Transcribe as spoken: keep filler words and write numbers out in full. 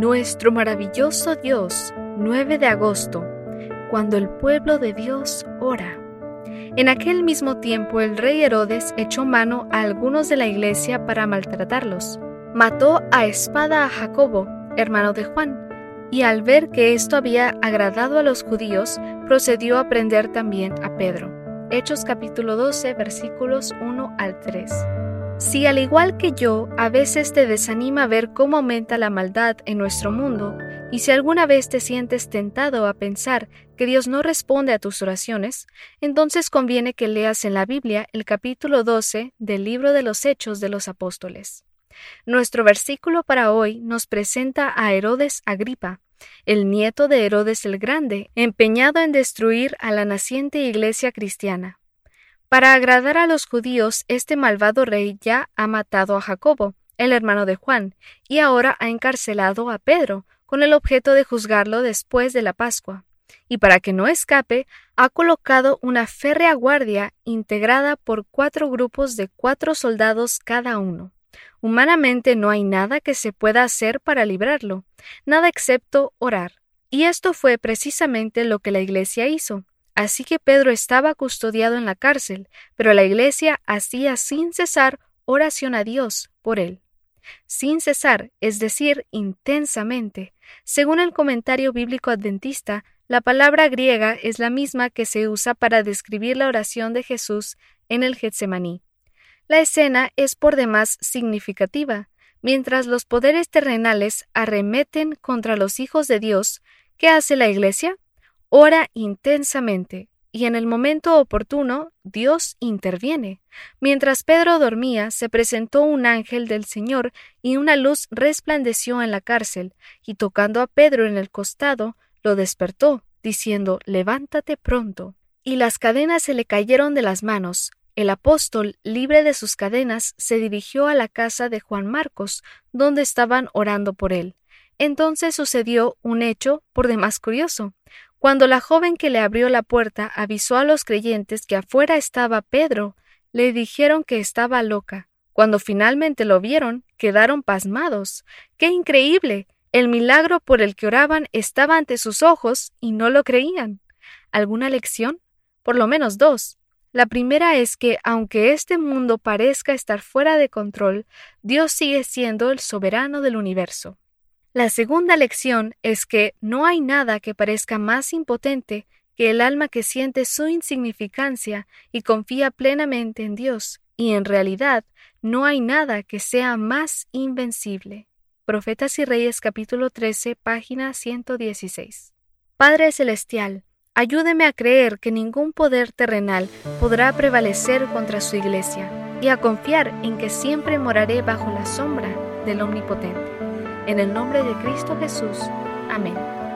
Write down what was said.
Nuestro maravilloso Dios, nueve de agosto, cuando el pueblo de Dios ora. En aquel mismo tiempo el rey Herodes echó mano a algunos de la iglesia para maltratarlos. Mató a espada a Jacobo, hermano de Juan, y al ver que esto había agradado a los judíos, procedió a prender también a Pedro. Hechos capítulo doce, versículos uno al tres. Si al igual que yo, a veces te desanima ver cómo aumenta la maldad en nuestro mundo, y si alguna vez te sientes tentado a pensar que Dios no responde a tus oraciones, entonces conviene que leas en la Biblia el capítulo doce del libro de los Hechos de los Apóstoles. Nuestro versículo para hoy nos presenta a Herodes Agripa, el nieto de Herodes el Grande, empeñado en destruir a la naciente iglesia cristiana. Para agradar a los judíos, este malvado rey ya ha matado a Jacobo, el hermano de Juan, y ahora ha encarcelado a Pedro, con el objeto de juzgarlo después de la Pascua. Y para que no escape, ha colocado una férrea guardia integrada por cuatro grupos de cuatro soldados cada uno. Humanamente no hay nada que se pueda hacer para librarlo, nada excepto orar. Y esto fue precisamente lo que la iglesia hizo. Así que Pedro estaba custodiado en la cárcel, pero la iglesia hacía sin cesar oración a Dios por él. Sin cesar, es decir, intensamente. Según el comentario bíblico adventista, la palabra griega es la misma que se usa para describir la oración de Jesús en el Getsemaní. La escena es por demás significativa. Mientras los poderes terrenales arremeten contra los hijos de Dios, ¿qué hace la iglesia? Ora intensamente, y en el momento oportuno Dios interviene. Mientras Pedro dormía, se presentó un ángel del Señor y una luz resplandeció en la cárcel, y tocando a Pedro en el costado, lo despertó, diciendo: «Levántate pronto». Y las cadenas se le cayeron de las manos. El apóstol, libre de sus cadenas, se dirigió a la casa de Juan Marcos, donde estaban orando por él. Entonces sucedió un hecho por demás curioso. Cuando la joven que le abrió la puerta avisó a los creyentes que afuera estaba Pedro, le dijeron que estaba loca. Cuando finalmente lo vieron, quedaron pasmados. ¡Qué increíble! El milagro por el que oraban estaba ante sus ojos y no lo creían. ¿Alguna lección? Por lo menos dos. La primera es que, aunque este mundo parezca estar fuera de control, Dios sigue siendo el soberano del universo. La segunda lección es que no hay nada que parezca más impotente que el alma que siente su insignificancia y confía plenamente en Dios, y en realidad no hay nada que sea más invencible. Profetas y Reyes capítulo trece, página ciento dieciséis. Padre Celestial, ayúdeme a creer que ningún poder terrenal podrá prevalecer contra su iglesia, y a confiar en que siempre moraré bajo la sombra del Omnipotente. En el nombre de Cristo Jesús. Amén.